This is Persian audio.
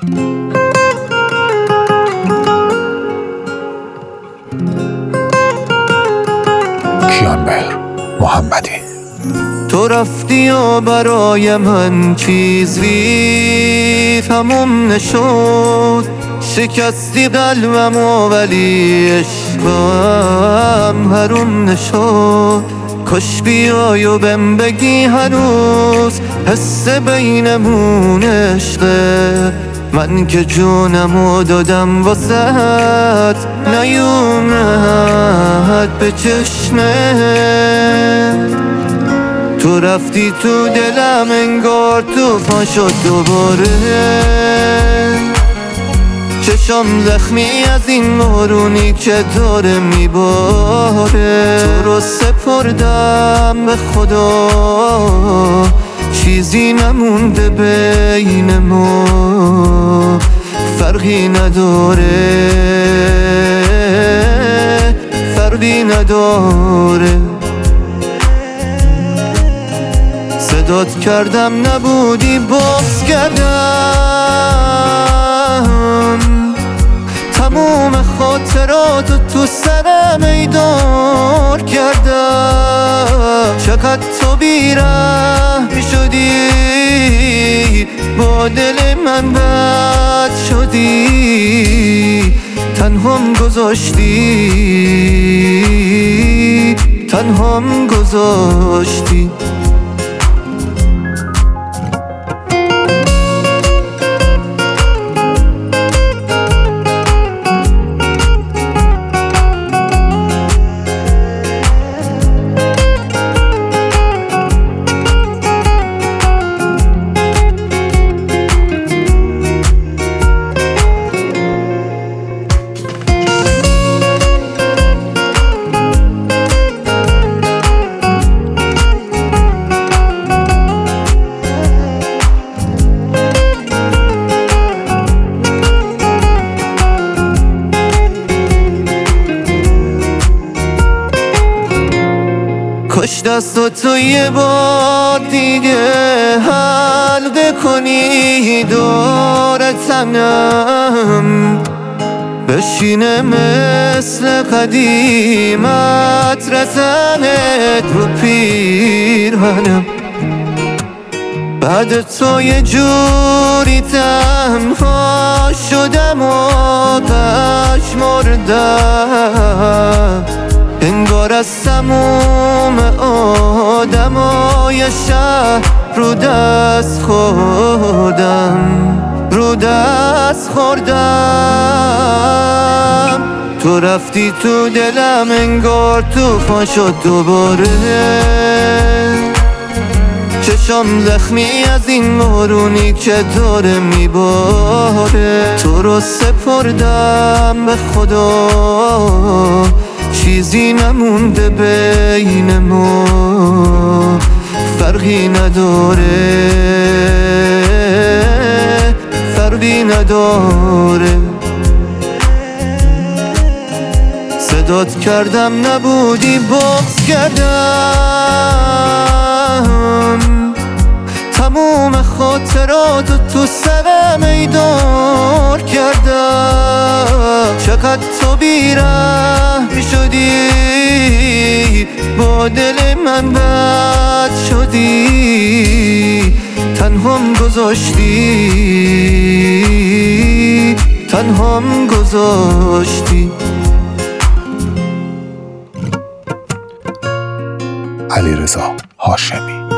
کیانمهر محمدی. تو رفتی و برای من چیزی تموم نشد، شکستی قلبم و ولی عشقم حروم نشد. کاش بیای و بهم بگی هنوز حس بینمون عشقه، من که جونمو دادم واسهت نیومد به چشمه. تو رفتی تو دلم انگار طوفان شد دوباره، چشم زخمی از این بارونی که داره میباره. تو رو سپردم به خدا، چیزی نمونده بین ما، فرقی نداره، فرقی نداره. صدات کردم نبودی باز کردم، تموم خاطراتو تو سرم ایدار کردم. چقدر تو بی‌رحم شدی، با دل من بد شدی، تنهام گذاشتی، تنهام گذاشتی. کاش دستاتو یه بار دیگه حلقه کنی دور تنم، بشینه مثل قدیمت رزنت رو پیرهنم. بعد تو یه جوری تنها شدم و پشمردم، انگار از تموم آدمای شهر رو دست خوردم، رو دست خوردم. تو رفتی تو دلم انگار طوفان شد دوباره، چشم زخمی از این بارونی که داره میباره. تو رو سپردم به خدا، چیزی نمونده بین ما، فرقی نداره، فرقی نداره. صدات کردم نبودی باز کردم، تموم خاطراتو تو سرم ایدار کردم. چقدر تو بی‌رحم شدی، با دل من بد شدی، تنهام گذاشتی، تنهام گذاشتی. علیرضا هاشمی.